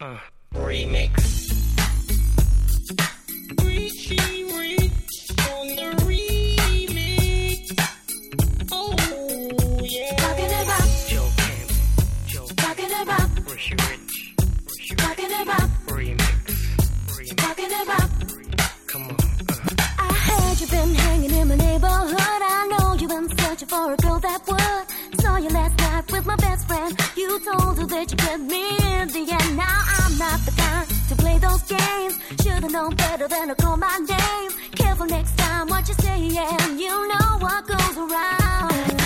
Remix. Richie Rich on the remix. Oh, yeah. Talking about Joe Camp. talking about Richie Rich. talking about Remix. talking about. Come on. I heard you've been hanging in my neighborhood. I know you've been searching for a girl that would. Saw you last night with my best friend. You told her that you get me in the end. Now I'm not the kind to play those games. Should've known better than to call my name. Careful next time what you say, and you know what goes around.